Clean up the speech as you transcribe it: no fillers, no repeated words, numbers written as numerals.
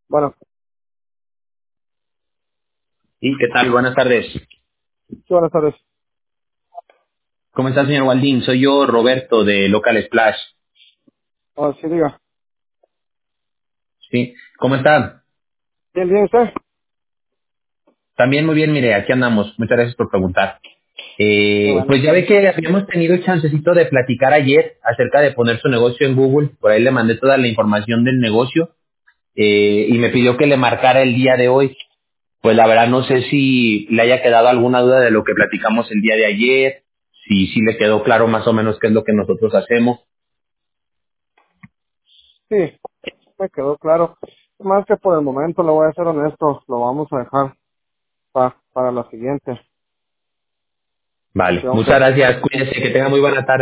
Bueno, Sí, ¿qué tal? Buenas tardes. sí, buenas tardes. ¿Cómo está, señor Waldín? Soy yo, Roberto, de Local Splash. Sí, diga. Sí, ¿cómo está? Bien, bien, ¿usted? También muy bien, mire, aquí andamos. Muchas gracias por preguntar. Qué bueno. Pues ya ve que habíamos tenido el chancecito de platicar ayer acerca de poner su negocio en Google. Por ahí le mandé toda la información del negocio y me pidió que le marcara el día de hoy. Pues la verdad no sé si le haya quedado alguna duda de lo que platicamos el día de ayer, si le quedó claro más o menos qué es lo que nosotros hacemos. Sí, me quedó claro. Más que por el momento, lo voy a ser honesto, lo vamos a dejar para la siguiente. Vale, Tengo que muchas gracias. Cuídese, que tenga muy buena tarde.